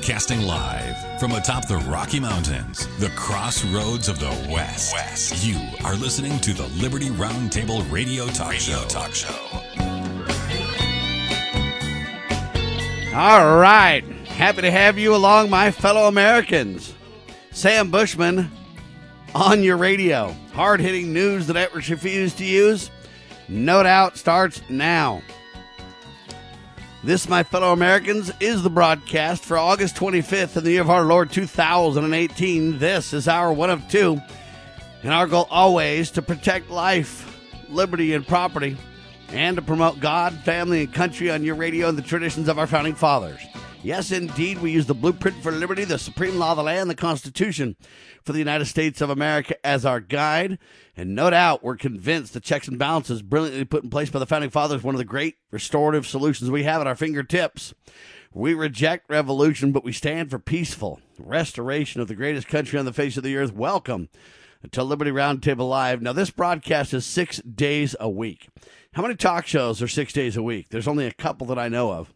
Broadcasting live from atop the Rocky Mountains, the crossroads of the West. You are listening to the Liberty Roundtable Radio Talk Show. All right. Happy to have you along, my fellow Americans. Sam Bushman on your radio. Hard-hitting news that experts refuse to use. No Doubt starts now. This, my fellow Americans, is the broadcast for August 25th in the year of our Lord 2018. This is our one of two, and our goal always to protect life, liberty, and property, and to promote God, family, and country on your radio and the traditions of our founding fathers. Yes, indeed, we use the blueprint for liberty, the supreme law of the land, the Constitution for the United States of America as our guide. And no doubt, we're convinced the checks and balances brilliantly put in place by the founding fathers, one of the great restorative solutions we have at our fingertips. We reject revolution, but we stand for peaceful restoration of the greatest country on the face of the earth. Welcome to Liberty Roundtable Live. Now, this broadcast is 6 days a week. How many talk shows are 6 days a week? There's only a couple that I know of.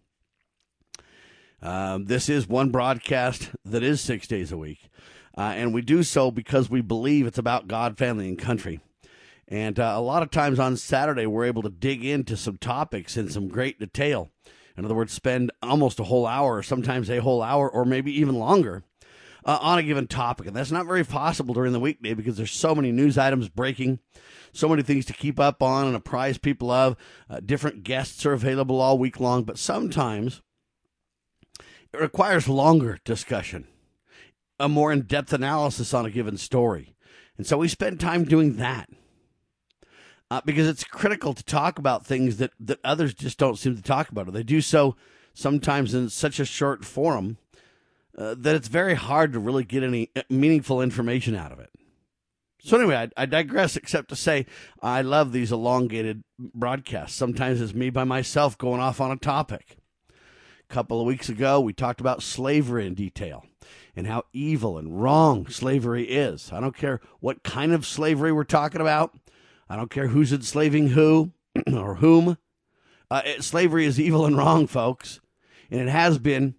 This is one broadcast that is 6 days a week. And we do so because we believe it's about God, family, and country. And a lot of times on Saturday, we're able to dig into some topics in some great detail. In other words, spend almost a whole hour, or sometimes a whole hour, or maybe even longer, on a given topic. And that's not very possible during the weekday because there's so many news items breaking, so many things to keep up on and apprise people of. Different guests are available all week long, but sometimes it requires longer discussion, a more in-depth analysis on a given story. And so we spend time doing that because it's critical to talk about things that others just don't seem to talk about. Or they do so sometimes in such a short forum that it's very hard to really get any meaningful information out of it. So anyway, I digress, except to say I love these elongated broadcasts. Sometimes it's me by myself going off on a topic. A couple of weeks ago, we talked about slavery in detail and how evil and wrong slavery is. I don't care what kind of slavery we're talking about. I don't care who's enslaving who or whom. Slavery is evil and wrong, folks, and it has been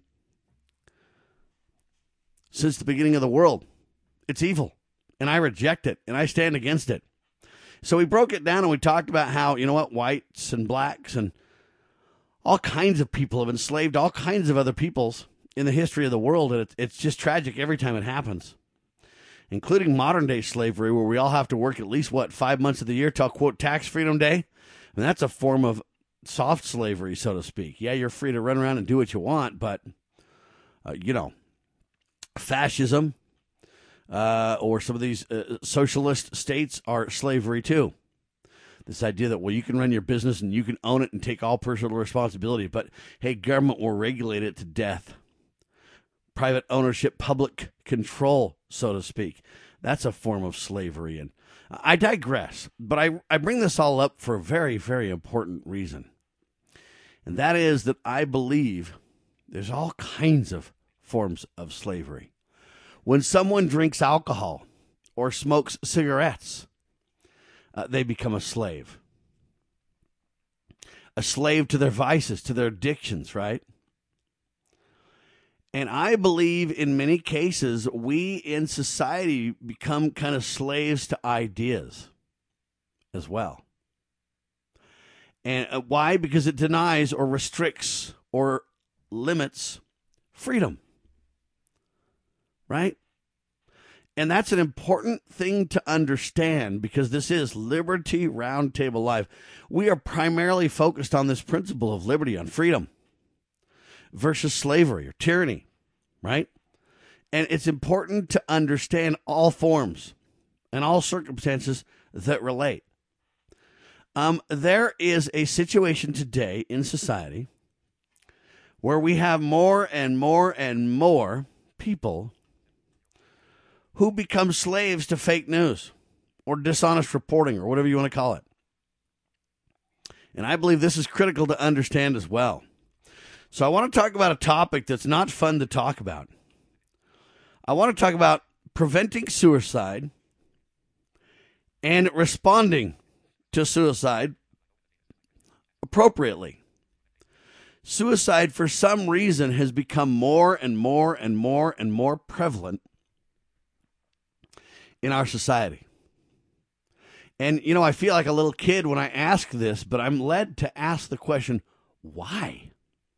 since the beginning of the world. It's evil, and I reject it, and I stand against it. So we broke it down, and we talked about how, whites and blacks and all kinds of people have enslaved all kinds of other peoples in the history of the world, and it's just tragic every time it happens, including modern-day slavery, where we all have to work at least, 5 months of the year till, quote, tax freedom day? And that's a form of soft slavery, so to speak. Yeah, you're free to run around and do what you want, but, fascism or some of these socialist states are slavery too. This idea that, you can run your business and you can own it and take all personal responsibility, but, hey, government will regulate it to death. Private ownership, public control, so to speak. That's a form of slavery. And I digress, but I bring this all up for a very, very important reason. And that is that I believe there's all kinds of forms of slavery. When someone drinks alcohol or smokes cigarettes, they become a slave to their vices, to their addictions, right? And I believe in many cases, we in society become kind of slaves to ideas as well. And why? Because it denies or restricts or limits freedom, right? And that's an important thing to understand because this is Liberty Roundtable Live. We are primarily focused on this principle of liberty, on freedom versus slavery or tyranny, right? And it's important to understand all forms and all circumstances that relate. There is a situation today in society where we have more and more and more people who become slaves to fake news or dishonest reporting or whatever you want to call it. And I believe this is critical to understand as well. So I want to talk about a topic that's not fun to talk about. I want to talk about preventing suicide and responding to suicide appropriately. Suicide, for some reason, has become more and more and more and more prevalent in our society. And, I feel like a little kid when I ask this, but I'm led to ask the question, why?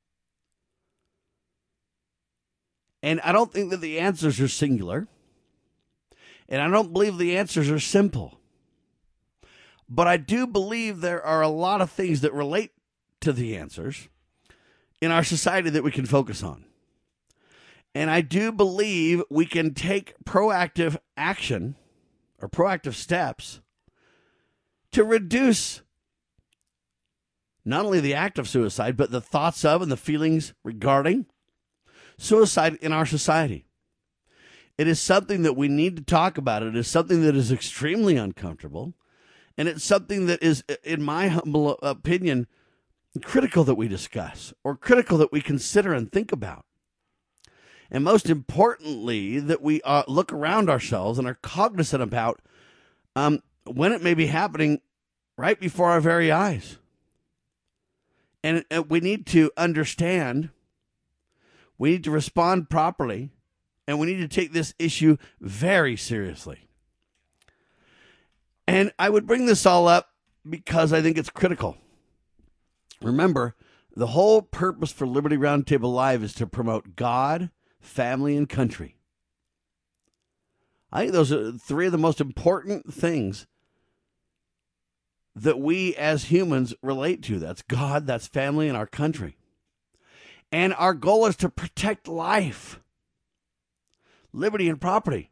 And I don't think that the answers are singular. And I don't believe the answers are simple. But I do believe there are a lot of things that relate to the answers in our society that we can focus on. And I do believe we can take proactive action or proactive steps to reduce not only the act of suicide, but the thoughts of and the feelings regarding suicide in our society. It is something that we need to talk about. It is something that is extremely uncomfortable. And it's something that is, in my humble opinion, critical that we discuss or critical that we consider and think about. And most importantly, that we look around ourselves and are cognizant about when it may be happening right before our very eyes. And we need to understand, we need to respond properly, and we need to take this issue very seriously. And I would bring this all up because I think it's critical. Remember, the whole purpose for Liberty Roundtable Live is to promote God, family, and country. I think those are three of the most important things that we as humans relate to. That's God, that's family, and our country. And our goal is to protect life, liberty, and property.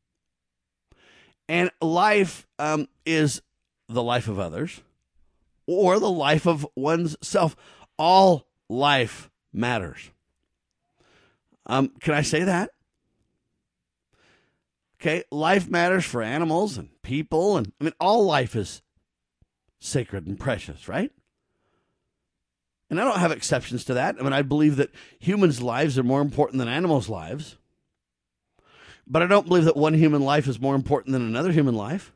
And life is the life of others or the life of one's self. All life matters. Can I say that? Okay, life matters for animals and people, and all life is sacred and precious, right? And I don't have exceptions to that. I believe that humans' lives are more important than animals' lives. But I don't believe that one human life is more important than another human life.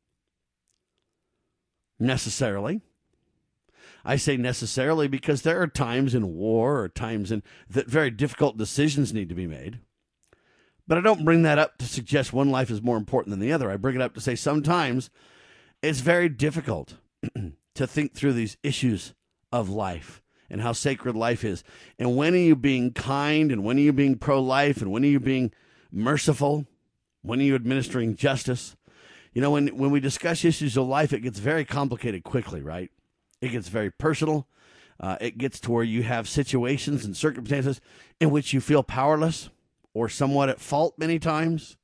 Necessarily. I say necessarily because there are times in war or times that very difficult decisions need to be made. But I don't bring that up to suggest one life is more important than the other. I bring it up to say sometimes it's very difficult to think through these issues of life and how sacred life is. And when are you being kind, and when are you being pro-life, and when are you being merciful? When are you administering justice? When we discuss issues of life, it gets very complicated quickly, right? It gets very personal. It gets to where you have situations and circumstances in which you feel powerless or somewhat at fault many times.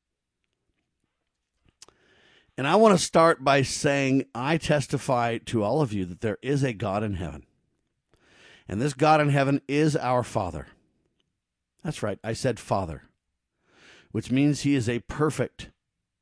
And I want to start by saying I testify to all of you that there is a God in heaven. And this God in heaven is our Father. That's right, I said Father, which means he is a perfect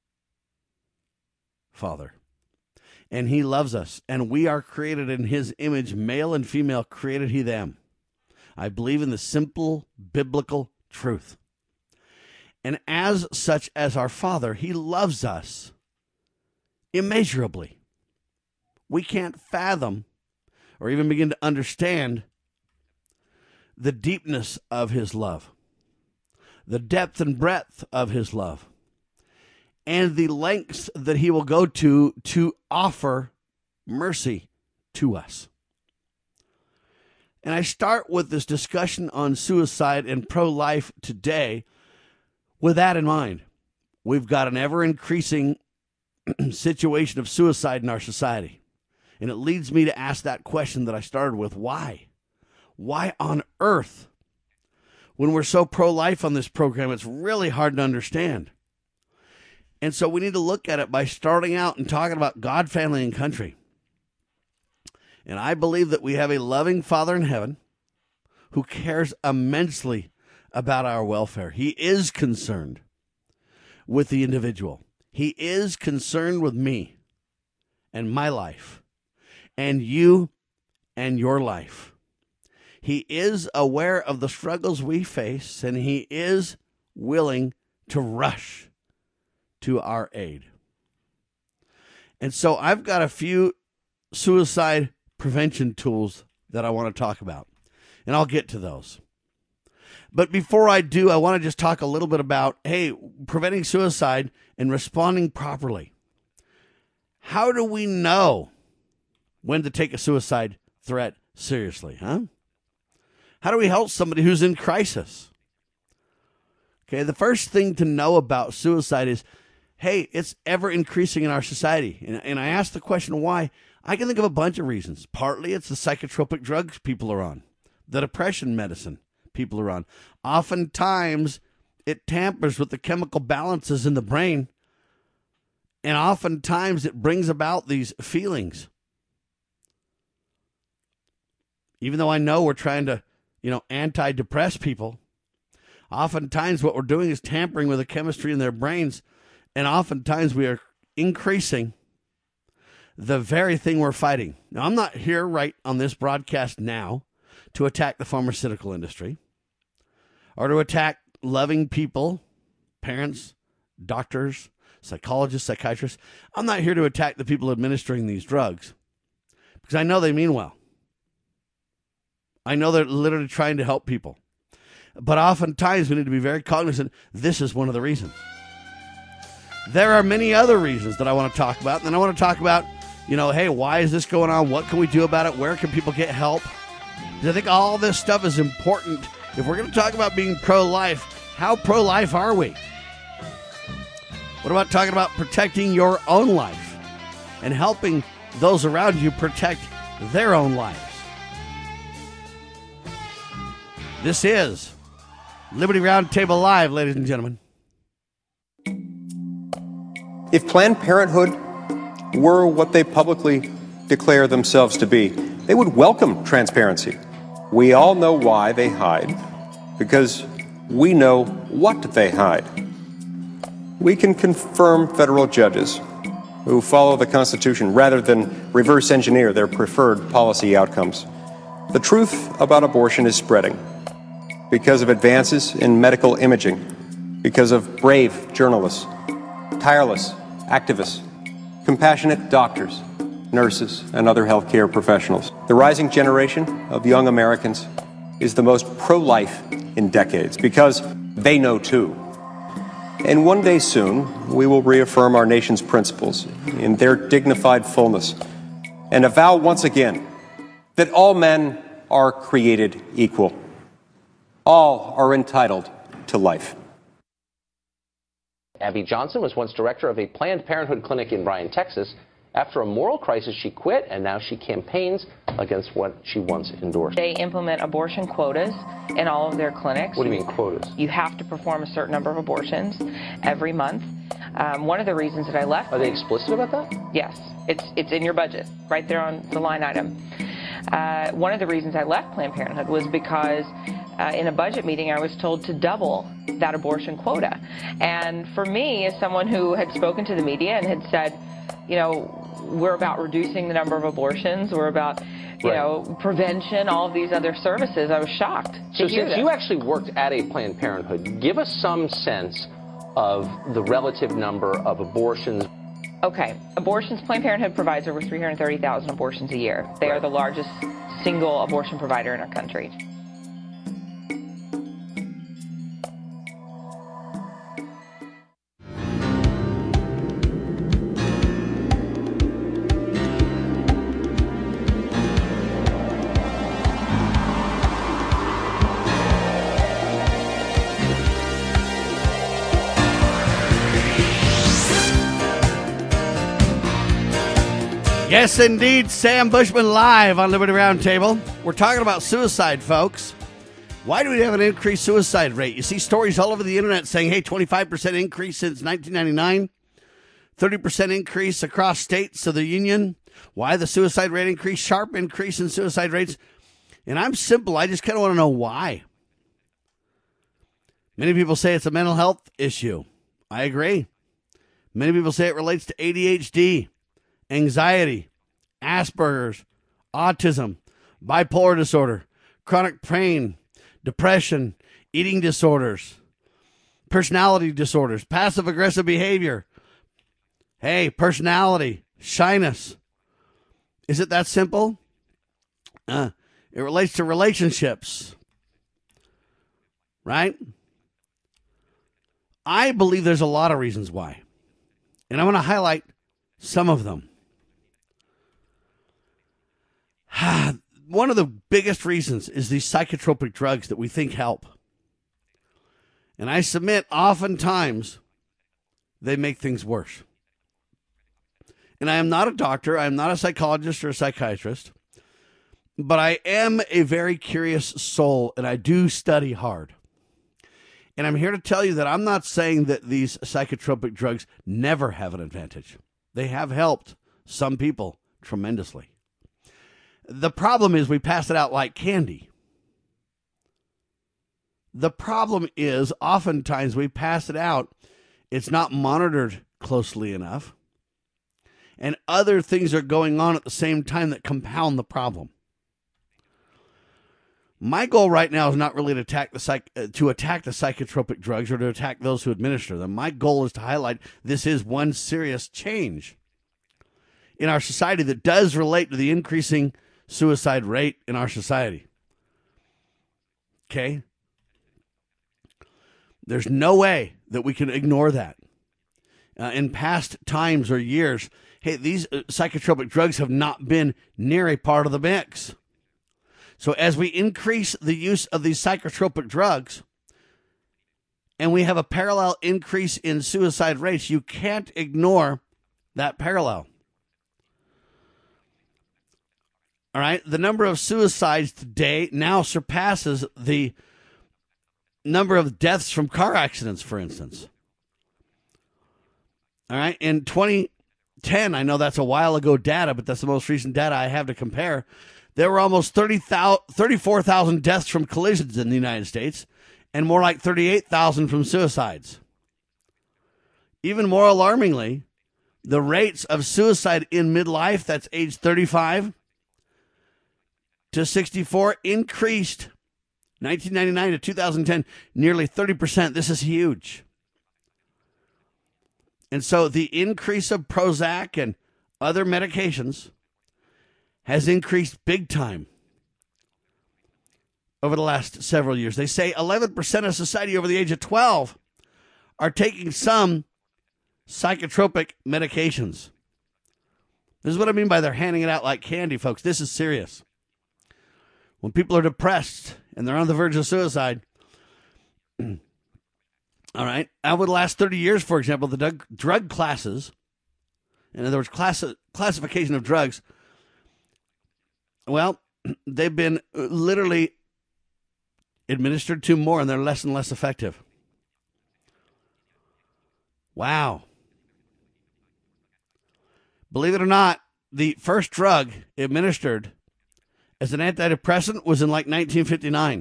Father. And he loves us, and we are created in his image, male and female created he them. I believe in the simple biblical truth. And as such, as our Father, he loves us immeasurably. We can't fathom or even begin to understand the deepness of his love, the depth and breadth of his love, and the lengths that he will go to offer mercy to us. And I start with this discussion on suicide and pro-life today with that in mind. We've got an ever-increasing situation of suicide in our society. And it leads me to ask that question that I started with, why? Why on earth? When we're so pro-life on this program, it's really hard to understand. And so we need to look at it by starting out and talking about God, family, and country. And I believe that we have a loving Father in heaven who cares immensely about our welfare. He is concerned with the individual. He is concerned with me and my life and you and your life. He is aware of the struggles we face, and he is willing to rush to our aid. And so I've got a few suicide prevention tools that I want to talk about. And I'll get to those. But before I do, I want to just talk a little bit about, hey, preventing suicide and responding properly. How do we know when to take a suicide threat seriously, huh? How do we help somebody who's in crisis? Okay, the first thing to know about suicide is, hey, it's ever increasing in our society. And I ask the question why. I can think of a bunch of reasons. Partly it's the psychotropic drugs people are on, the depression medicine people are on. Oftentimes, it tampers with the chemical balances in the brain, and oftentimes it brings about these feelings. Even though I know we're trying to, anti-depress people, oftentimes what we're doing is tampering with the chemistry in their brains, and oftentimes we are increasing the very thing we're fighting. Now, I'm not here right on this broadcast now to attack the pharmaceutical industry or to attack loving people, parents, doctors, psychologists, psychiatrists. I'm not here to attack the people administering these drugs because I know they mean well. I know they're literally trying to help people. But oftentimes we need to be very cognizant. This is one of the reasons. There are many other reasons that I want to talk about. And then I want to talk about, hey, why is this going on? What can we do about it? Where can people get help? Because I think all this stuff is important. If we're going to talk about being pro-life, how pro-life are we? What about talking about protecting your own life and helping those around you protect their own lives? This is Liberty Roundtable Live, ladies and gentlemen. If Planned Parenthood were what they publicly declare themselves to be, they would welcome transparency. We all know why they hide, because we know what they hide. We can confirm federal judges who follow the Constitution rather than reverse engineer their preferred policy outcomes. The truth about abortion is spreading because of advances in medical imaging, because of brave journalists, tireless activists, compassionate doctors, nurses, and other healthcare professionals. The rising generation of young Americans is the most pro-life in decades because they know too. And one day soon, we will reaffirm our nation's principles in their dignified fullness and avow once again that all men are created equal. All are entitled to life. Abby Johnson was once director of a Planned Parenthood clinic in Bryan, Texas. After a moral crisis, she quit, and now she campaigns against what she once endorsed. They implement abortion quotas in all of their clinics. What do you mean quotas? You have to perform a certain number of abortions every month. One of the reasons that I left... Are they explicit about that? Yes. It's in your budget, right there on the line item. One of the reasons I left Planned Parenthood was because in a budget meeting I was told to double that abortion quota. And for me, as someone who had spoken to the media and had said, we're about reducing the number of abortions, we're about, prevention, all of these other services, I was shocked to hear since that. You actually worked at a Planned Parenthood, give us some sense of the relative number of abortions. Okay, abortions, Planned Parenthood provides over 330,000 abortions a year. They are the largest single abortion provider in our country. Yes, indeed. Sam Bushman live on Liberty Roundtable. We're talking about suicide, folks. Why do we have an increased suicide rate? You see stories all over the internet saying, hey, 25% increase since 1999, 30% increase across states of the union. Why the suicide rate increase? Sharp increase in suicide rates. And I'm simple. I just kind of want to know why. Many people say it's a mental health issue. I agree. Many people say it relates to ADHD, anxiety, Asperger's, autism, bipolar disorder, chronic pain, depression, eating disorders, personality disorders, passive-aggressive behavior. Hey, personality, shyness. Is it that simple? It It relates to relationships, right? I believe there's a lot of reasons why, and I'm going to highlight some of them. One of the biggest reasons is these psychotropic drugs that we think help. And I submit, oftentimes, they make things worse. And I am not a doctor, I am not a psychologist or a psychiatrist, but I am a very curious soul, and I do study hard. And I'm here to tell you that I'm not saying that these psychotropic drugs never have an advantage. They have helped some people tremendously. The problem is we pass it out like candy. The problem is oftentimes we pass it out, it's not monitored closely enough, and other things are going on at the same time that compound the problem. My goal right now is not really to attack the psychotropic drugs or to attack those who administer them. My goal is to highlight this is one serious change in our society that does relate to the increasing suicide rate in our society. Okay? There's no way that we can ignore that. In past times or years, hey, these psychotropic drugs have not been near a part of the mix. So as we increase the use of these psychotropic drugs, and we have a parallel increase in suicide rates, you can't ignore that parallel. All right, the number of suicides today now surpasses the number of deaths from car accidents, for instance. All right, in 2010, I know that's a while ago data, but that's the most recent data I have to compare. There were almost 34,000 deaths from collisions in the United States, and more like 38,000 from suicides. Even more alarmingly, the rates of suicide in midlife, that's age 35 to 64, increased 1999 to 2010, nearly 30%. This is huge. And so the increase of Prozac and other medications has increased big time over the last several years. They say 11% of society over the age of 12 are taking some psychotropic medications. This is what I mean by they're handing it out like candy, folks. This is serious. When people are depressed and they're on the verge of suicide, all right, over the last 30 years, for example, the drug classes, in other words, classification of drugs, well, they've been literally administered to more, and they're less and less effective. Wow. Believe it or not, the first drug administered as an antidepressant was in like 1959.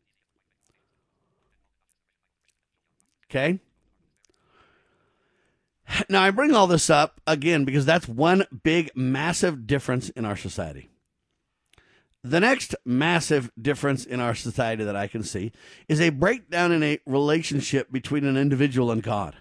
Okay? Now, I bring all this up, again, because that's one big, massive difference in our society. The next massive difference in our society that I can see is a breakdown in a relationship between an individual and God.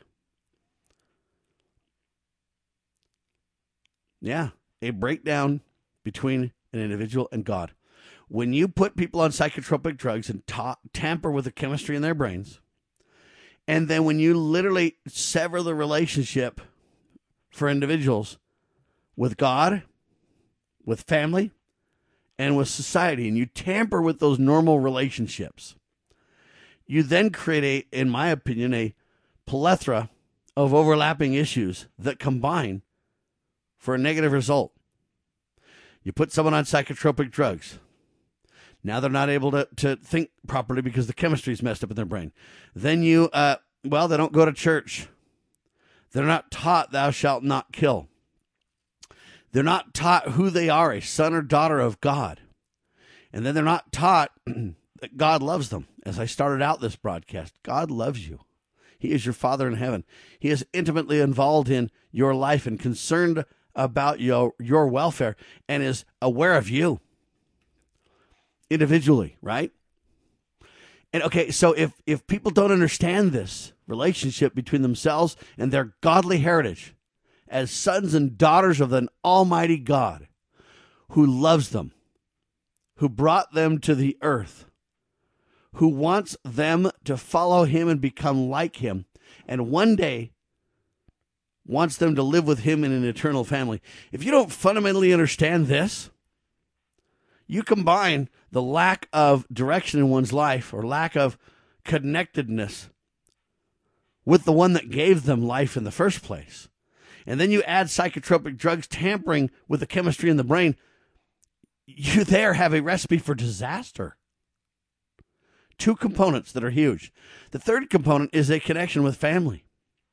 Yeah, a breakdown between an individual and God. When you put people on psychotropic drugs and tamper with the chemistry in their brains, and then when you literally sever the relationship for individuals with God, with family, and with society, and you tamper with those normal relationships, you then create, in my opinion, a plethora of overlapping issues that combine for a negative result. You put someone on psychotropic drugs. Now they're not able to think properly because the chemistry is messed up in their brain. Then they don't go to church. They're not taught thou shalt not kill. They're not taught who they are, a son or daughter of God. And then they're not taught that God loves them. As I started out this broadcast, God loves you. He is your Father in heaven. He is intimately involved in your life and concerned about your welfare and is aware of you individually, right? And okay, so if people don't understand this relationship between themselves and their godly heritage as sons and daughters of an almighty God who loves them, who brought them to the earth, who wants them to follow him and become like him, and one day wants them to live with him in an eternal family. If you don't fundamentally understand this, you combine the lack of direction in one's life or lack of connectedness with the one that gave them life in the first place. And then you add psychotropic drugs tampering with the chemistry in the brain. You there have a recipe for disaster. Two components that are huge. The third component is a connection with family.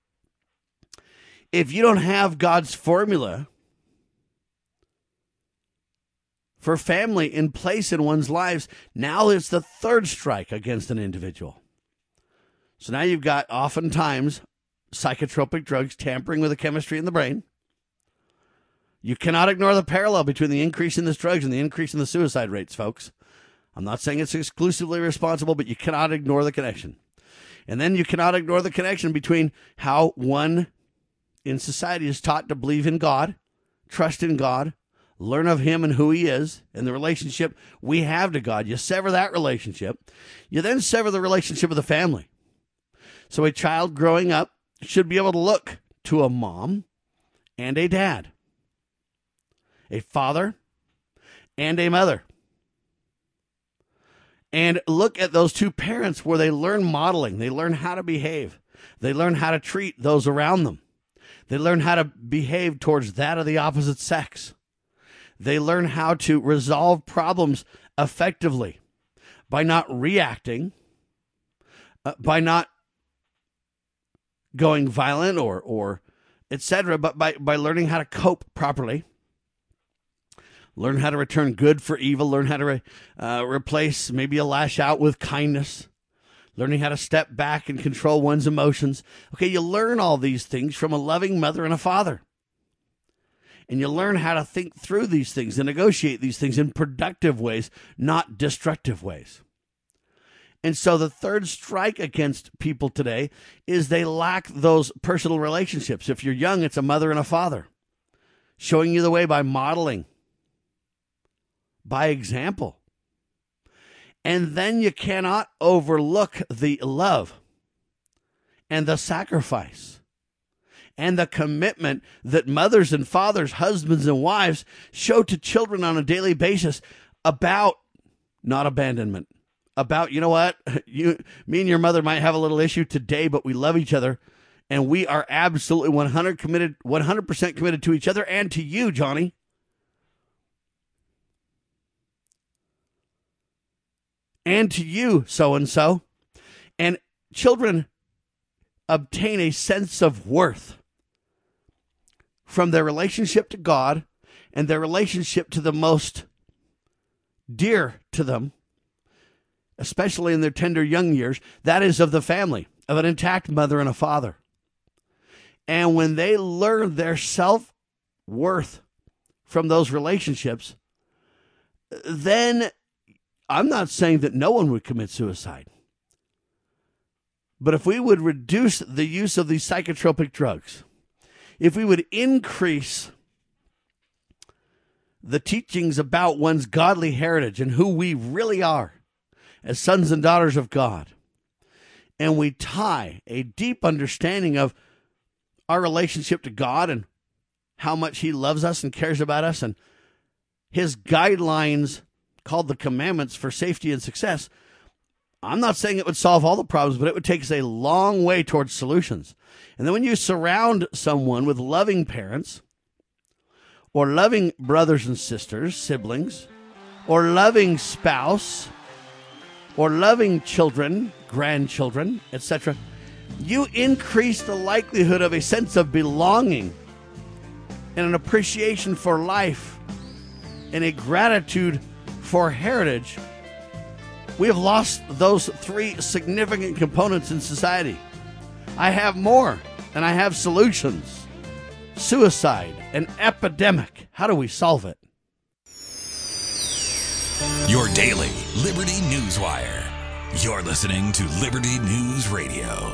If you don't have God's formula for family in place in one's lives, now it's the third strike against an individual. So now you've got oftentimes psychotropic drugs tampering with the chemistry in the brain. You cannot ignore the parallel between the increase in these drugs and the increase in the suicide rates, folks. I'm not saying it's exclusively responsible, but you cannot ignore the connection. And then you cannot ignore the connection between how one in society is taught to believe in God, trust in God, learn of him and who he is, and the relationship we have to God. You sever that relationship. You then sever the relationship with the family. So a child growing up should be able to look to a mom and a dad, a father and a mother, and look at those two parents where they learn modeling. They learn how to behave. They learn how to treat those around them. They learn how to behave towards that of the opposite sex. They learn how to resolve problems effectively by not reacting, by not going violent or etc., but by learning how to cope properly. Learn how to return good for evil. Learn how to replace maybe a lash out with kindness. Learning how to step back and control one's emotions. Okay, you learn all these things from a loving mother and a father. And you learn how to think through these things and negotiate these things in productive ways, not destructive ways. And so the third strike against people today is they lack those personal relationships. If you're young, it's a mother and a father showing you the way by modeling, by example. And then you cannot overlook the love and the sacrifice and the commitment that mothers and fathers, husbands and wives show to children on a daily basis about not abandonment, about, you know what, me and your mother might have a little issue today, but we love each other, and we are absolutely 100% committed to each other and to you, Johnny. And to you, so-and-so. And children obtain a sense of worth from their relationship to God and their relationship to the most dear to them, especially in their tender young years, that is of the family, of an intact mother and a father. And when they learn their self-worth from those relationships, then I'm not saying that no one would commit suicide. But if we would reduce the use of these psychotropic drugs, if we would increase the teachings about one's godly heritage and who we really are as sons and daughters of God, and we tie a deep understanding of our relationship to God and how much he loves us and cares about us and his guidelines called the commandments for safety and success, I'm not saying it would solve all the problems, but it would take us a long way towards solutions. And then when you surround someone with loving parents or loving brothers and sisters, siblings, or loving spouse, or loving children, grandchildren, etc., you increase the likelihood of a sense of belonging and an appreciation for life and a gratitude for heritage. We have lost those three significant components in society. I have more, and I have solutions. Suicide, an epidemic. How do we solve it? Your daily Liberty News Wire. You're listening to Liberty News Radio.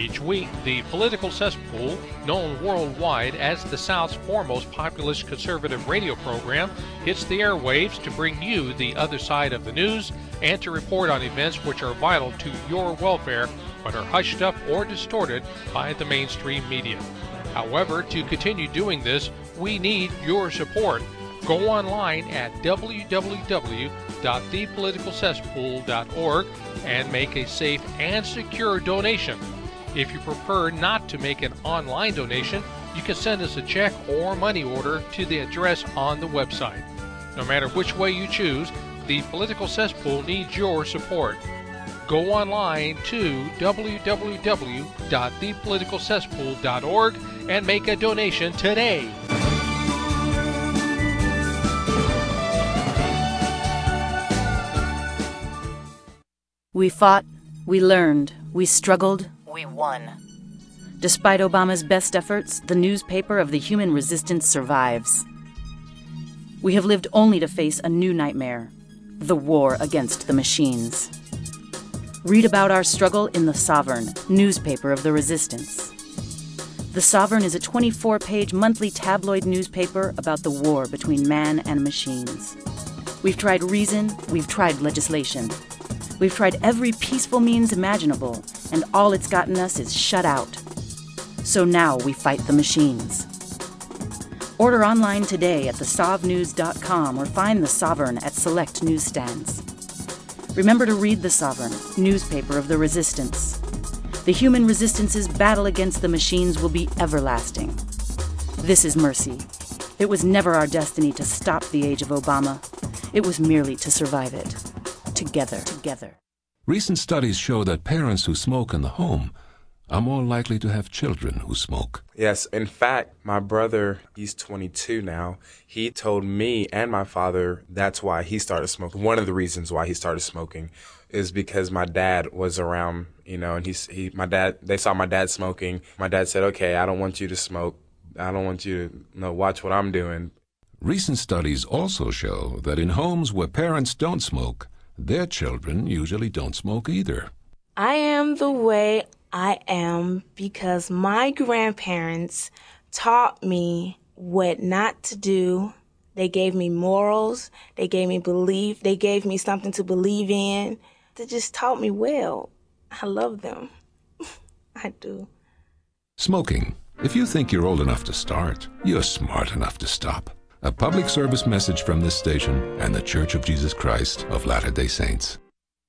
Each week, the Political Cesspool, known worldwide as the South's foremost populist conservative radio program, hits the airwaves to bring you the other side of the news and to report on events which are vital to your welfare but are hushed up or distorted by the mainstream media. However, to continue doing this, we need your support. Go online at www.thepoliticalcesspool.org and make a safe and secure donation. If you prefer not to make an online donation, you can send us a check or money order to the address on the website. No matter which way you choose, the Political Cesspool needs your support. Go online to www.thepoliticalcesspool.org and make a donation today. We fought, we learned, we struggled, we won. Despite Obama's best efforts, the newspaper of the human resistance survives. We have lived only to face a new nightmare, the war against the machines. Read about our struggle in The Sovereign, newspaper of the resistance. The Sovereign is a 24-page monthly tabloid newspaper about the war between man and machines. We've tried reason, we've tried legislation. We've tried every peaceful means imaginable, and all it's gotten us is shut out. So now we fight the machines. Order online today at thesovnews.com or find The Sovereign at select newsstands. Remember to read The Sovereign, newspaper of the resistance. The human resistance's battle against the machines will be everlasting. This is mercy. It was never our destiny to stop the age of Obama. It was merely to survive it. Together. Recent studies show that parents who smoke in the home are more likely to have children who smoke. Yes, in fact, my brother, he's 22 now. He told me and my father that's why he started smoking. One of the reasons why he started smoking is because my dad was around, and they saw my dad smoking. My dad said, "Okay, I don't want you to smoke. I don't want you to watch what I'm doing." Recent studies also show that in homes where parents don't smoke, their children usually don't smoke either. I am the way I am because my grandparents taught me what not to do. They gave me morals. They gave me belief. They gave me something to believe in. They just taught me well. I love them. I do. Smoking. If you think you're old enough to start, you're smart enough to stop. A public service message from this station and the Church of Jesus Christ of Latter-day Saints.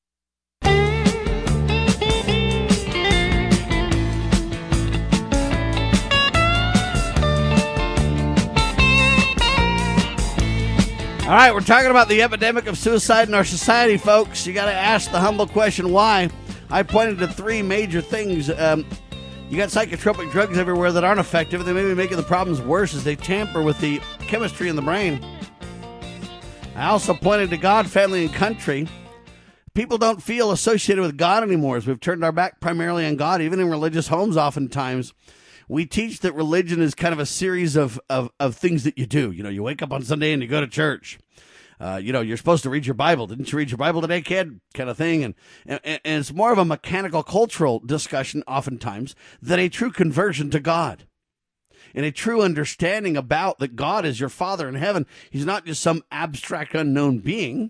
All right, we're talking about the epidemic of suicide in our society, folks. You got to ask the humble question, why? I pointed to three major things. You got psychotropic drugs everywhere that aren't effective. They may be making the problems worse as they tamper with the chemistry in the brain. I also pointed to God, family, and country. People don't feel associated with God anymore as we've turned our back primarily on God, even in religious homes oftentimes. We teach that religion is kind of a series of things that you do. You wake up on Sunday and you go to church. You're supposed to read your Bible. Didn't you read your Bible today, kid? Kind of thing. And it's more of a mechanical cultural discussion oftentimes than a true conversion to God. And a true understanding about that God is your Father in heaven. He's not just some abstract unknown being,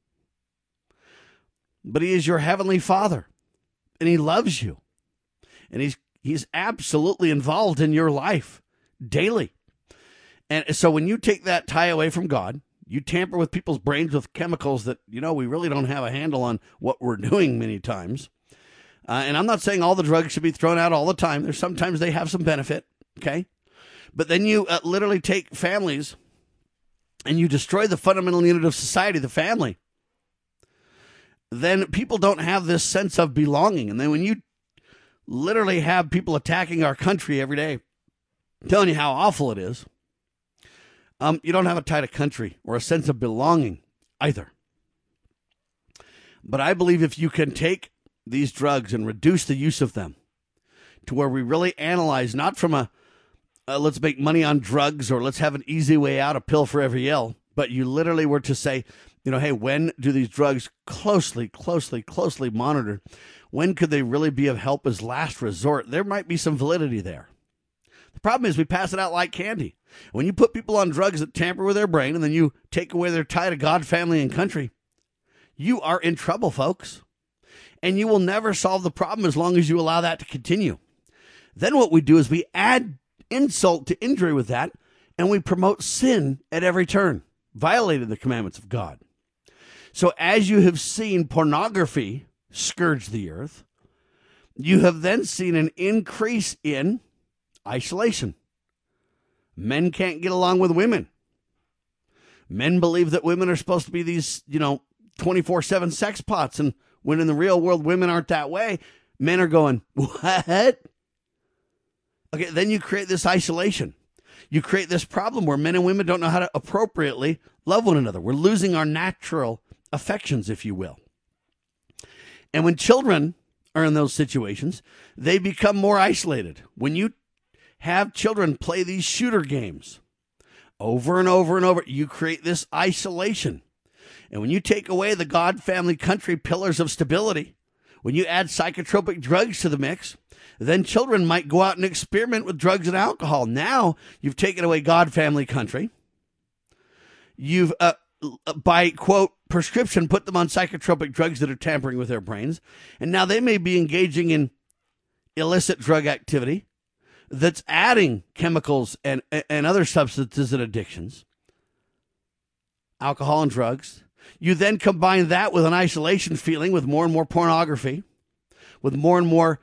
but he is your heavenly Father. And he loves you. And he's absolutely involved in your life daily. And so when you take that tie away from God, you tamper with people's brains with chemicals that, we really don't have a handle on what we're doing many times. And I'm not saying all the drugs should be thrown out all the time. There's sometimes they have some benefit, okay? But then you literally take families and you destroy the fundamental unit of society, the family. Then people don't have this sense of belonging. And then when you literally have people attacking our country every day, telling you how awful it is, you don't have a tie to country or a sense of belonging either. But I believe if you can take these drugs and reduce the use of them to where we really analyze, not from a let's make money on drugs or let's have an easy way out, a pill for every ill, but you literally were to say, Hey, when do these drugs closely monitored? When could they really be of help as last resort? There might be some validity there. The problem is we pass it out like candy. When you put people on drugs that tamper with their brain and then you take away their tie to God, family, and country, you are in trouble, folks. And you will never solve the problem as long as you allow that to continue. Then what we do is we add insult to injury with that, and we promote sin at every turn, violating the commandments of God. So as you have seen pornography scourge the earth, you have then seen an increase in isolation. Men can't get along with women. Men believe that women are supposed to be these, 24/7 sex pots, and when in the real world women aren't that way, men are going, what? Okay, then you create this isolation. You create this problem where men and women don't know how to appropriately love one another. We're losing our natural affections, if you will. And when children are in those situations, they become more isolated. When you have children play these shooter games over and over and over, you create this isolation. And when you take away the God, family, country pillars of stability, when you add psychotropic drugs to the mix, then children might go out and experiment with drugs and alcohol. Now you've taken away God, family, country. You've, by, quote, prescription, put them on psychotropic drugs that are tampering with their brains. And now they may be engaging in illicit drug activity that's adding chemicals and other substances and addictions, alcohol and drugs. You then combine that with an isolation feeling, with more and more pornography, with more and more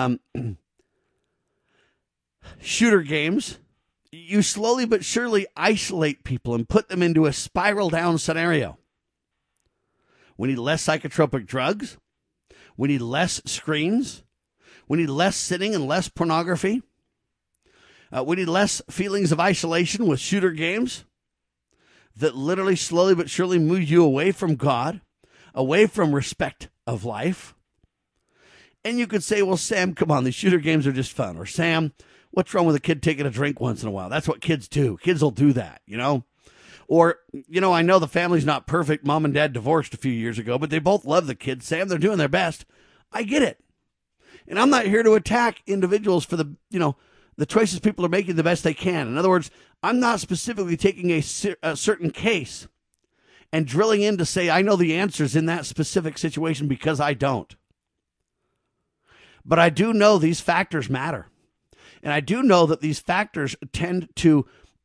shooter games. You slowly but surely isolate people and put them into a spiral down scenario. We need less psychotropic drugs. We need less screens. We need less sitting and less pornography. We need less feelings of isolation with shooter games that literally slowly but surely move you away from God, away from respect of life. And you could say, well, Sam, come on, these shooter games are just fun. Or, Sam, what's wrong with a kid taking a drink once in a while? That's what kids do. Kids will do that, Or, I know the family's not perfect. Mom and dad divorced a few years ago, but they both love the kids. Sam, they're doing their best. I get it. And I'm not here to attack individuals for the choices people are making the best they can. In other words, I'm not specifically taking a certain case and drilling in to say I know the answers in that specific situation, because I don't. But I do know these factors matter. And I do know that these factors tend to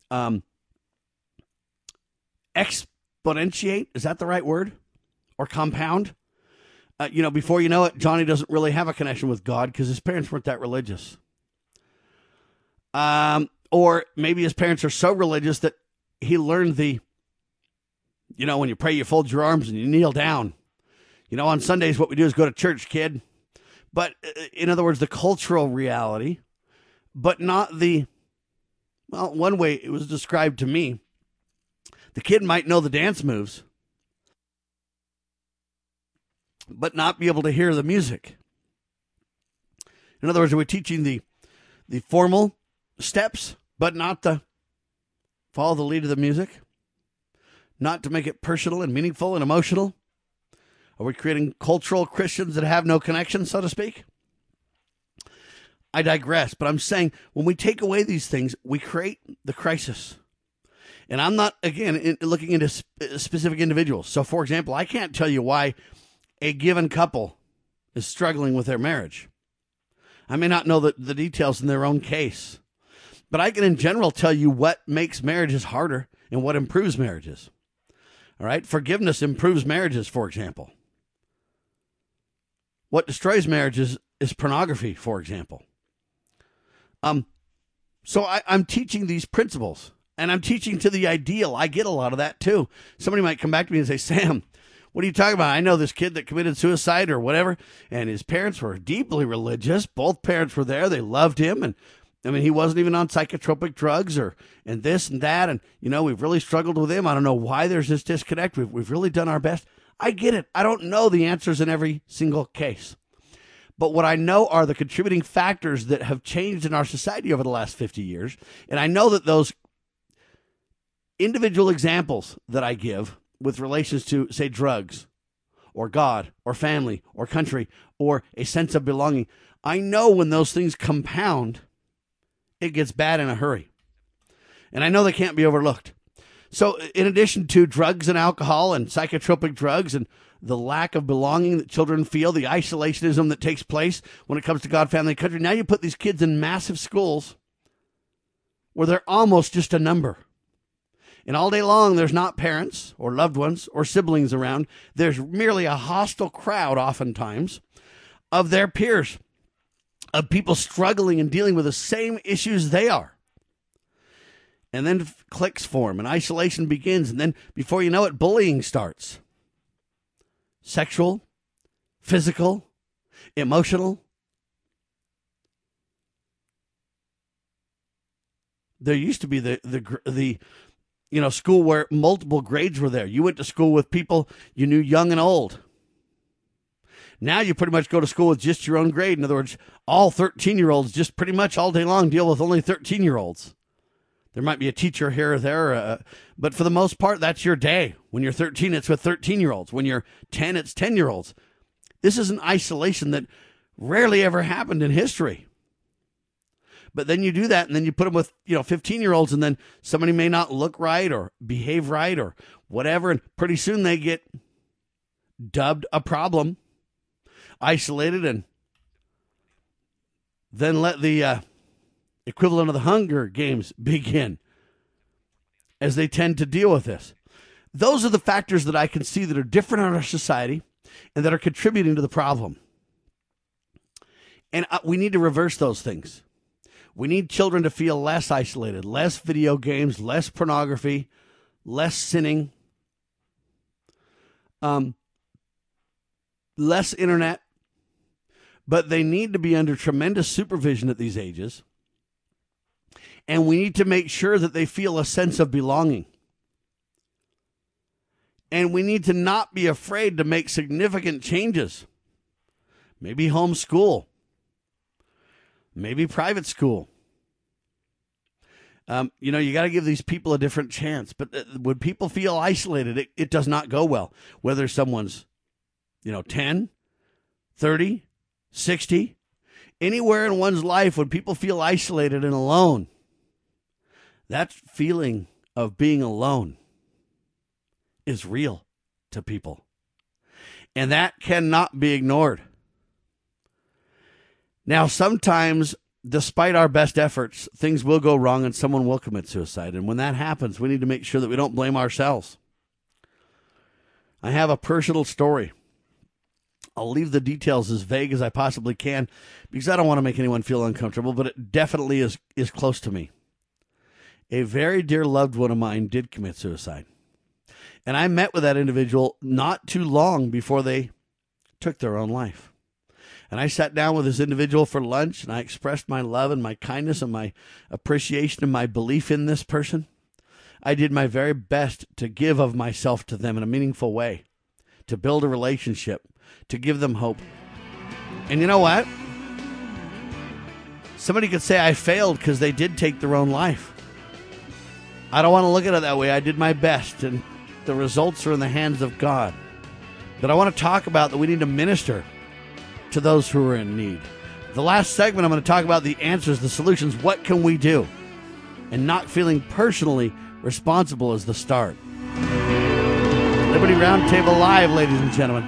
exponentiate. Is that the right word? Or compound? Before you know it, Johnny doesn't really have a connection with God because his parents weren't that religious. Or maybe his parents are so religious that he learned when you pray, you fold your arms and you kneel down. On Sundays, what we do is go to church, kid. But in other words, the cultural reality, but not one way it was described to me, the kid might know the dance moves, but not be able to hear the music. In other words, are we teaching the formal steps, but not to follow the lead of the music? Not to make it personal and meaningful and emotional? Are we creating cultural Christians that have no connection, so to speak? I digress, but I'm saying when we take away these things, we create the crisis. And I'm not, again, looking into specific individuals. So, for example, I can't tell you why a given couple is struggling with their marriage. I may not know the details in their own case. But I can, in general, tell you what makes marriages harder and what improves marriages. All right? Forgiveness improves marriages, for example. What destroys marriages is pornography, for example. So I'm teaching these principles, and I'm teaching to the ideal. I get a lot of that, too. Somebody might come back to me and say, Sam, what are you talking about? I know this kid that committed suicide or whatever, and his parents were deeply religious. Both parents were there. They loved him, and he wasn't even on psychotropic drugs and this and that. And, we've really struggled with him. I don't know why there's this disconnect. We've really done our best. I get it. I don't know the answers in every single case. But what I know are the contributing factors that have changed in our society over the last 50 years. And I know that those individual examples that I give with relations to, say, drugs or God or family or country or a sense of belonging, I know when those things compound, it gets bad in a hurry. And I know they can't be overlooked. So in addition to drugs and alcohol and psychotropic drugs and the lack of belonging that children feel, the isolationism that takes place when it comes to God, family, and country, now you put these kids in massive schools where they're almost just a number. And all day long, there's not parents or loved ones or siblings around. There's merely a hostile crowd, oftentimes, of their peers, of people struggling and dealing with the same issues they are. And then cliques form and isolation begins. And then before you know it, bullying starts. Sexual, physical, emotional. There used to be the school where multiple grades were there. You went to school with people you knew young and old. Now you pretty much go to school with just your own grade. In other words, all 13-year-olds just pretty much all day long deal with only 13-year-olds. There might be a teacher here or there, but for the most part, that's your day. When you're 13, it's with 13-year-olds. When you're 10, it's 10-year-olds. This is an isolation that rarely ever happened in history. But then you do that, and then you put them with 15-year-olds, and then somebody may not look right or behave right or whatever, and pretty soon they get dubbed a problem, isolated, and then let the equivalent of the Hunger Games begin as they tend to deal with this. Those are the factors that I can see that are different in our society and that are contributing to the problem. And we need to reverse those things. We need children to feel less isolated, less video games, less pornography, less sinning, less internet. But they need to be under tremendous supervision at these ages. And we need to make sure that they feel a sense of belonging. And we need to not be afraid to make significant changes. Maybe homeschool. Maybe private school. You got to give these people a different chance. But when people feel isolated, it does not go well. Whether someone's, 10, 30, 60, anywhere in one's life when people feel isolated and alone, that feeling of being alone is real to people. And that cannot be ignored. Now, sometimes, despite our best efforts, things will go wrong and someone will commit suicide. And when that happens, we need to make sure that we don't blame ourselves. I have a personal story. I'll leave the details as vague as I possibly can because I don't want to make anyone feel uncomfortable, but it definitely is close to me. A very dear loved one of mine did commit suicide. And I met with that individual not too long before they took their own life. And I sat down with this individual for lunch, and I expressed my love and my kindness and my appreciation and my belief in this person. I did my very best to give of myself to them in a meaningful way, to build a relationship, to give them hope. And you know what? Somebody could say I failed because they did take their own life. I don't want to look at it that way. I did my best, and the results are in the hands of God. But I want to talk about that we need to minister to those who are in need. The last segment, I'm going to talk about the answers, the solutions. What can we do? And not feeling personally responsible is the start. Liberty Roundtable Live, ladies and gentlemen.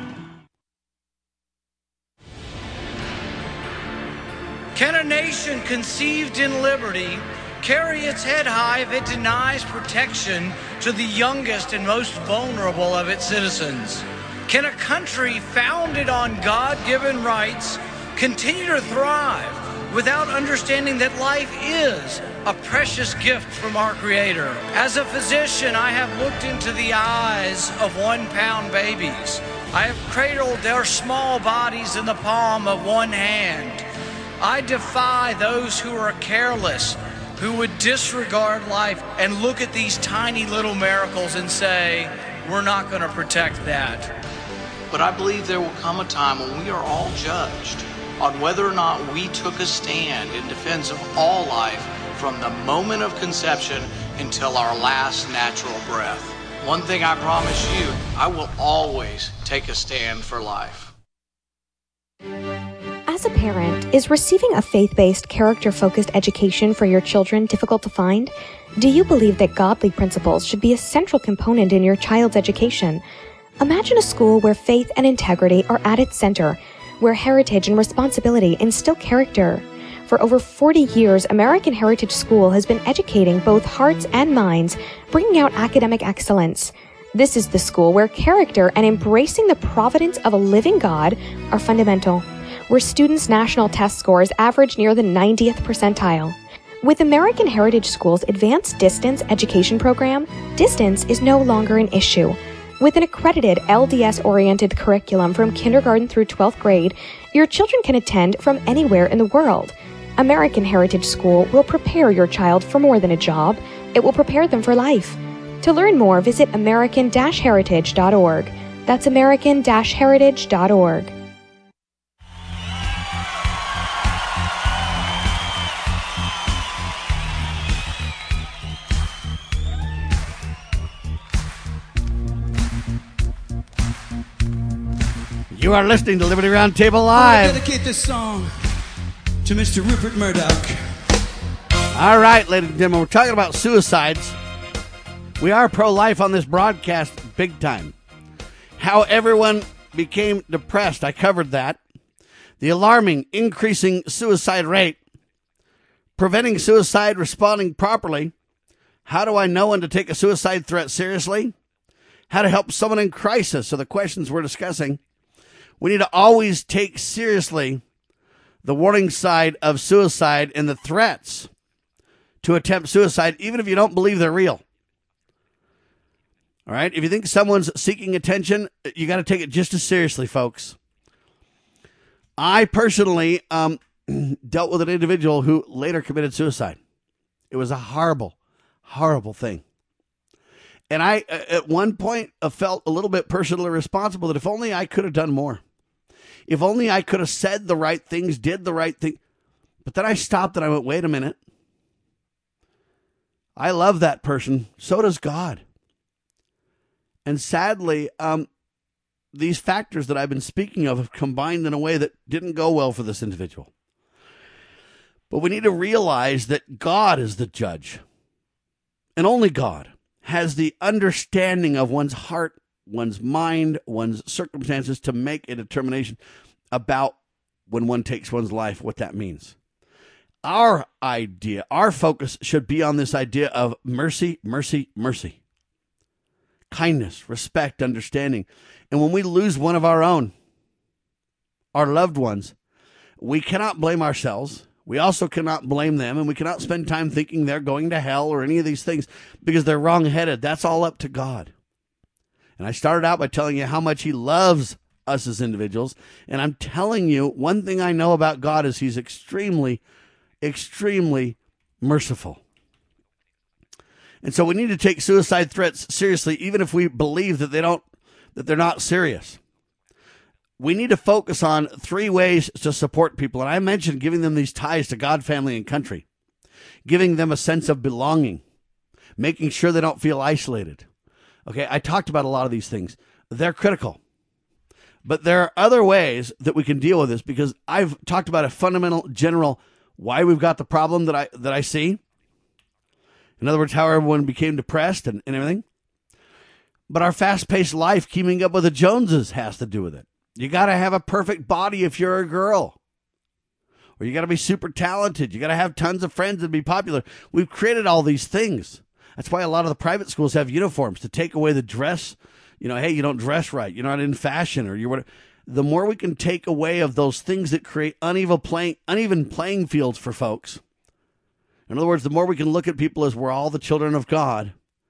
Can a nation conceived in liberty carry its head high if it denies protection to the youngest and most vulnerable of its citizens? Can a country founded on God-given rights continue to thrive without understanding that life is a precious gift from our Creator? As a physician, I have looked into the eyes of 1-pound babies. I have cradled their small bodies in the palm of one hand. I defy those who are careless, who would disregard life and look at these tiny little miracles and say, we're not going to protect that. But I believe there will come a time when we are all judged on whether or not we took a stand in defense of all life from the moment of conception until our last natural breath. one thing I promise you, I will always take a stand for life. As a parent, is receiving a faith-based, character-focused education for your children difficult to find? Do you believe that godly principles should be a central component in your child's education? Imagine a school where faith and integrity are at its center, where heritage and responsibility instill character. For over 40 years, American Heritage School has been educating both hearts and minds, bringing out academic excellence. This is the school where character and embracing the providence of a living God are fundamental, where students' national test scores average near the 90th percentile. With American Heritage School's advanced distance education program, distance is no longer an issue. With an accredited LDS-oriented curriculum from kindergarten through 12th grade, your children can attend from anywhere in the world. American Heritage School will prepare your child for more than a job. It will prepare them for life. To learn more, visit american-heritage.org. That's american-heritage.org. You are listening to Liberty Roundtable Live. I dedicate this song to Mr. Rupert Murdoch. All right, ladies and gentlemen, we're talking about suicides. We are pro-life on this broadcast big time. How everyone became depressed, I covered that. The alarming, increasing suicide rate. Preventing suicide, responding properly. How do I know when to take a suicide threat seriously? How to help someone in crisis are the questions we're discussing. We need to always take seriously the warning side of suicide and the threats to attempt suicide, even if you don't believe they're real. All right? If you think someone's seeking attention, you got to take it just as seriously, folks. I personally dealt with an individual who later committed suicide. It was a horrible, horrible thing. And I, at one point, felt a little bit personally responsible that if only I could have done more. If only I could have said the right things, did the right thing. But then I stopped and I went, wait a minute. I love that person. So does God. And sadly, these factors that I've been speaking of have combined in a way that didn't go well for this individual. But we need to realize that God is the judge. And only God has the understanding of one's heart, one's mind, one's circumstances to make a determination about when one takes one's life, what that means. Our idea, our focus should be on this idea of mercy, mercy, mercy. Kindness, respect, understanding. And when we lose one of our own, our loved ones, we cannot blame ourselves. We also cannot blame them, and we cannot spend time thinking they're going to hell or any of these things because they're wrong-headed. That's all up to God. And I started out by telling you how much he loves us as individuals. And I'm telling you, one thing I know about God is he's extremely, extremely merciful. And so we need to take suicide threats seriously, even if we believe that they're not serious. We need to focus on 3 ways to support people. And I mentioned giving them these ties to God, family, and country. Giving them a sense of belonging. Making sure they don't feel isolated. Okay, I talked about a lot of these things. They're critical. But there are other ways that we can deal with this because I've talked about a fundamental, general, why we've got the problem that I see. In other words, how everyone became depressed and everything. But our fast-paced life, keeping up with the Joneses, has to do with it. You got to have a perfect body if you're a girl. Or you got to be super talented. You got to have tons of friends and be popular. We've created all these things. That's why a lot of the private schools have uniforms to take away the dress. You know, hey, you don't dress right. You're not in fashion. Or you're whatever. The more we can take away of those things that create uneven playing fields for folks. In other words, the more we can look at people as we're all the children of God,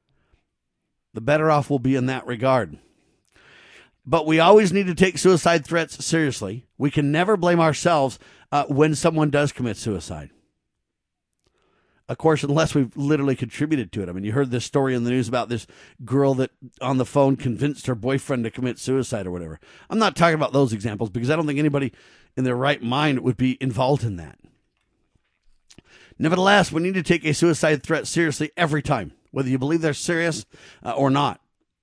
the better off we'll be in that regard. But we always need to take suicide threats seriously. We can never blame ourselves when someone does commit suicide. Of course, unless we've literally contributed to it. I mean, you heard this story in the news about this girl that on the phone convinced her boyfriend to commit suicide or whatever. I'm not talking about those examples because I don't think anybody in their right mind would be involved in that. Nevertheless, we need to take a suicide threat seriously every time, whether you believe they're serious or not.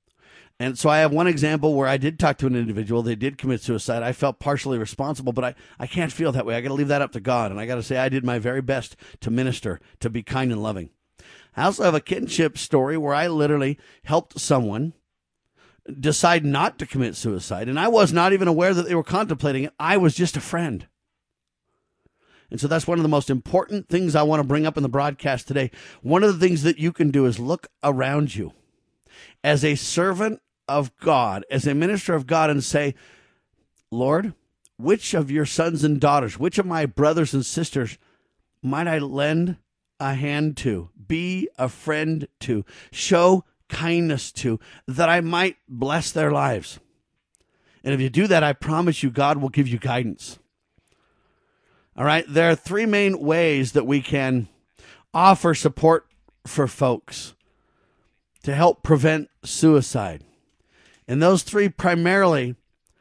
And so I have one example where I did talk to an individual. They did commit suicide. I felt partially responsible, but I can't feel that way. I got to leave that up to God. And I got to say I did my very best to minister, to be kind and loving. I also have a kinship story where I literally helped someone decide not to commit suicide. And I was not even aware that they were contemplating it. I was just a friend. And so that's one of the most important things I want to bring up in the broadcast today. One of the things that you can do is look around you as a servant of God, as a minister of God, and say, Lord, which of your sons and daughters, which of my brothers and sisters might I lend a hand to, be a friend to, show kindness to, that I might bless their lives? And if you do that, I promise you, God will give you guidance. All right, there are three main ways that we can offer support for folks to help prevent suicide. And those three primarily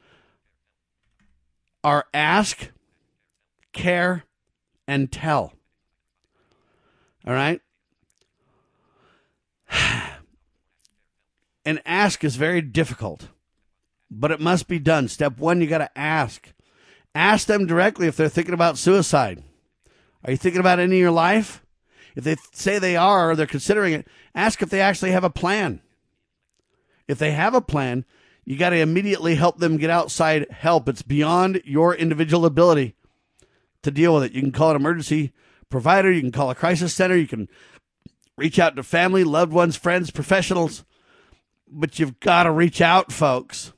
are ask, care, and tell. All right? And ask is very difficult, but it must be done. Step one, you got to ask. Ask them directly if they're thinking about suicide. Are you thinking about ending your life? If they say they are, or they're considering it, ask if they actually have a plan. If they have a plan, you got to immediately help them get outside help. It's beyond your individual ability to deal with it. You can call an emergency provider. You can call a crisis center. You can reach out to family, loved ones, friends, professionals. But you've got to reach out, folks.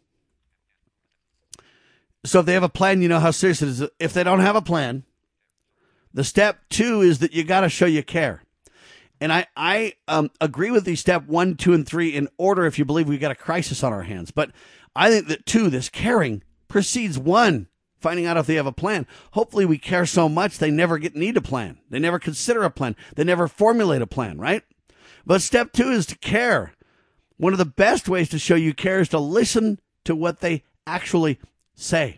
So if they have a plan, you know how serious it is. If they don't have a plan, the step two is that you got to show you care. And I agree with these step 1, 2, and 3 in order if you believe we've got a crisis on our hands. But I think that 2, this caring, precedes 1, finding out if they have a plan. Hopefully we care so much they never need a plan. They never consider a plan. They never formulate a plan, right? But step 2 is to care. One of the best ways to show you care is to listen to what they actually say.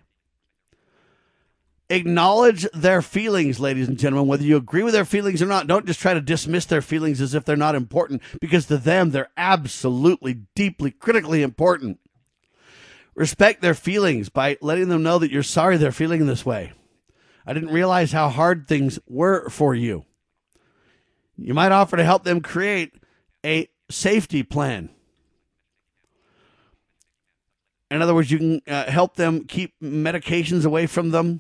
Acknowledge their feelings, ladies and gentlemen, whether you agree with their feelings or not. Don't just try to dismiss their feelings as if they're not important, because to them, they're absolutely, deeply, critically important. Respect their feelings by letting them know that you're sorry they're feeling this way. I didn't realize how hard things were for you. You might offer to help them create a safety plan. In other words, you can help them keep medications away from them.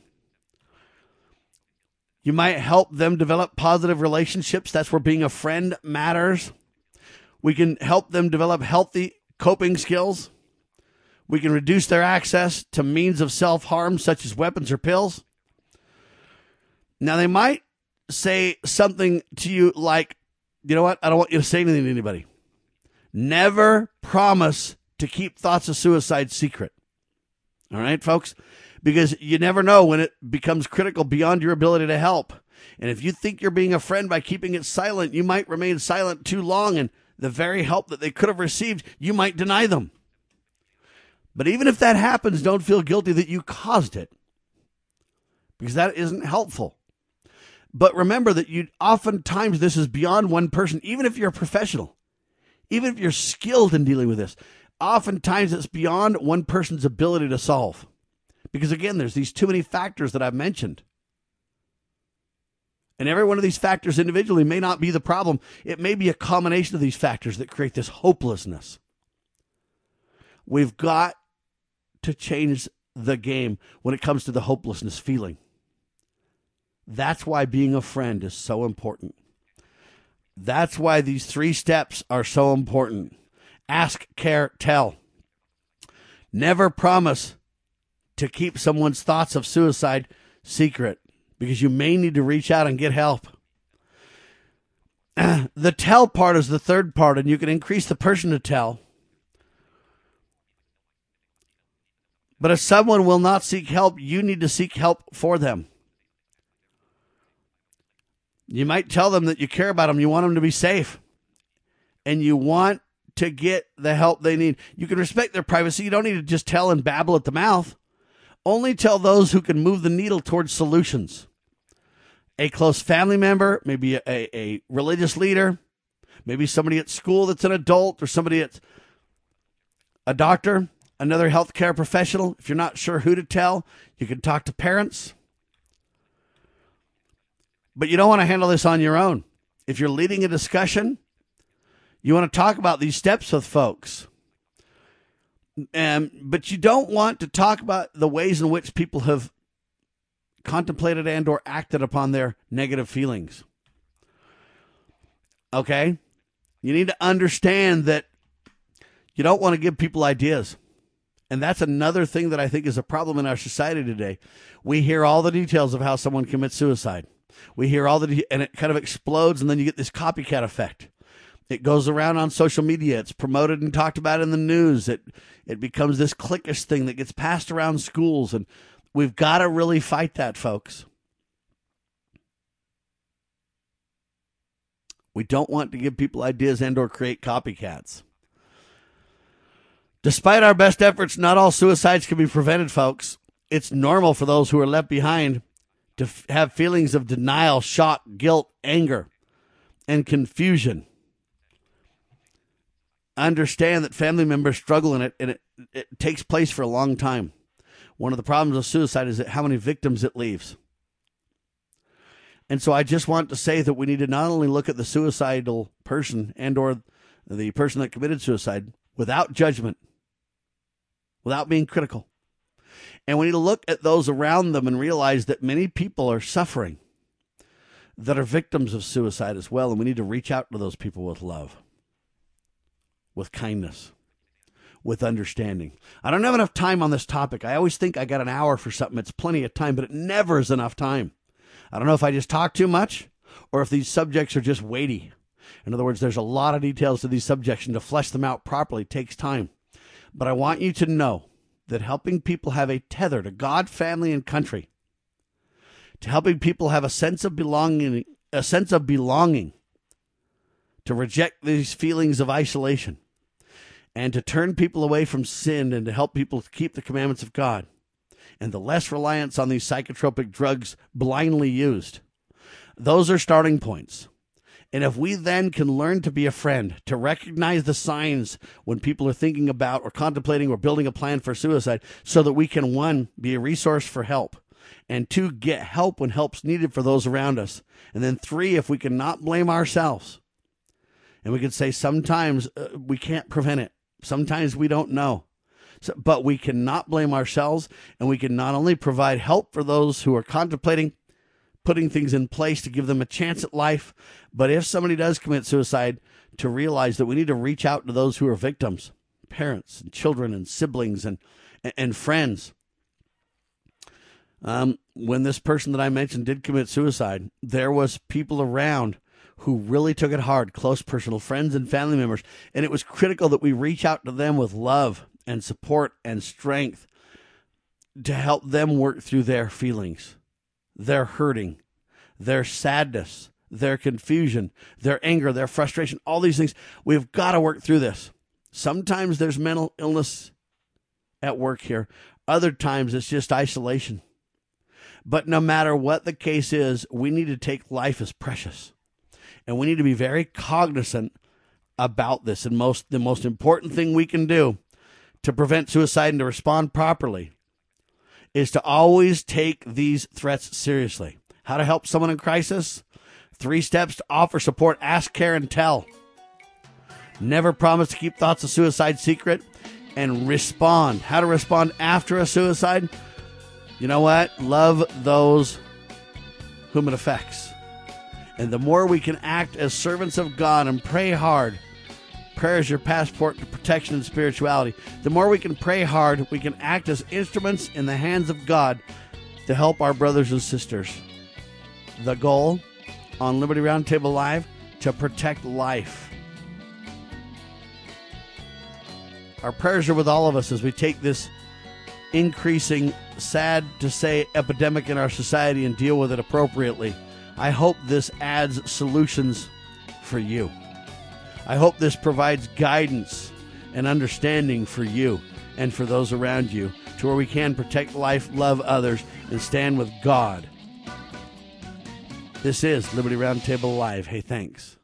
You might help them develop positive relationships. That's where being a friend matters. We can help them develop healthy coping skills. We can reduce their access to means of self-harm, such as weapons or pills. Now, they might say something to you like, you know what? I don't want you to say anything to anybody. Never promise to keep thoughts of suicide secret. All right, folks? Because you never know when it becomes critical beyond your ability to help. And if you think you're being a friend by keeping it silent, you might remain silent too long, and the very help that they could have received, you might deny them. But even if that happens, don't feel guilty that you caused it, because that isn't helpful. But remember that oftentimes this is beyond one person, even if you're a professional, even if you're skilled in dealing with this. Oftentimes it's beyond one person's ability to solve. Because again, there's these too many factors that I've mentioned. And every one of these factors individually may not be the problem. It may be a combination of these factors that create this hopelessness. We've got to change the game when it comes to the hopelessness feeling. That's why being a friend is so important. That's why these 3 steps are so important. Ask, care, tell. Never promise to keep someone's thoughts of suicide secret, because you may need to reach out and get help. The tell part is the third part, and you can increase the person to tell. But if someone will not seek help, you need to seek help for them. You might tell them that you care about them, you want them to be safe, and you want to get the help they need. You can respect their privacy. You don't need to just tell and babble at the mouth. Only tell those who can move the needle towards solutions. A close family member, maybe a religious leader, maybe somebody at school that's an adult, or somebody that's a doctor, another healthcare professional. If you're not sure who to tell, you can talk to parents. But you don't want to handle this on your own. If you're leading a discussion, you want to talk about these steps with folks. But you don't want to talk about the ways in which people have contemplated and or acted upon their negative feelings. Okay? You need to understand that you don't want to give people ideas. And that's another thing that I think is a problem in our society today. We hear all the details of how someone commits suicide. We hear and it kind of explodes, and then you get this copycat effect. It goes around on social media. It's promoted and talked about in the news. It becomes this cliquish thing that gets passed around schools, and we've got to really fight that, folks. We don't want to give people ideas and or create copycats. Despite our best efforts, not all suicides can be prevented, folks. It's normal for those who are left behind to have feelings of denial, shock, guilt, anger, and confusion. Understand that family members struggle in it, and it takes place for a long time. One of the problems of suicide is that how many victims it leaves. And so I just want to say that we need to not only look at the suicidal person and or the person that committed suicide without judgment, without being critical. And we need to look at those around them and realize that many people are suffering that are victims of suicide as well. And we need to reach out to those people with love, with kindness, with understanding. I don't have enough time on this topic. I always think I got an hour for something. It's plenty of time, but it never is enough time. I don't know if I just talk too much or if these subjects are just weighty. In other words, there's a lot of details to these subjects, and to flesh them out properly takes time. But I want you to know that helping people have a tether to God, family, and country, to helping people have a sense of belonging, to reject these feelings of isolation, and to turn people away from sin, and to help people keep the commandments of God, and the less reliance on these psychotropic drugs blindly used. Those are starting points. And if we then can learn to be a friend, to recognize the signs when people are thinking about or contemplating or building a plan for suicide, so that we can, 1, be a resource for help, and 2, get help when help's needed for those around us, and then 3, if we can not blame ourselves, and we can say sometimes we can't prevent it, sometimes we don't know, but we cannot blame ourselves, and we can not only provide help for those who are contemplating putting things in place to give them a chance at life, but if somebody does commit suicide, to realize that we need to reach out to those who are victims, parents and children and siblings and friends. When this person that I mentioned did commit suicide, there was people around who really took it hard, close personal friends and family members, and it was critical that we reach out to them with love and support and strength to help them work through their feelings, their hurting, their sadness, their confusion, their anger, their frustration, all these things. We've got to work through this. Sometimes there's mental illness at work here. Other times it's just isolation. But no matter what the case is, we need to take life as precious. And we need to be very cognizant about this. And the most important thing we can do to prevent suicide and to respond properly is to always take these threats seriously. How to help someone in crisis? 3 steps to offer support: ask, care, and tell. Never promise to keep thoughts of suicide secret. And respond. How to respond after a suicide? You know what? Love those whom it affects. And the more we can act as servants of God and pray hard, prayer is your passport to protection and spirituality. The more we can pray hard, we can act as instruments in the hands of God to help our brothers and sisters. The goal on Liberty Roundtable Live, to protect life. Our prayers are with all of us as we take this increasing, sad to say, epidemic in our society and deal with it appropriately. I hope this adds solutions for you. I hope this provides guidance and understanding for you and for those around you, to where we can protect life, love others, and stand with God. This is Liberty Roundtable Live. Hey, thanks.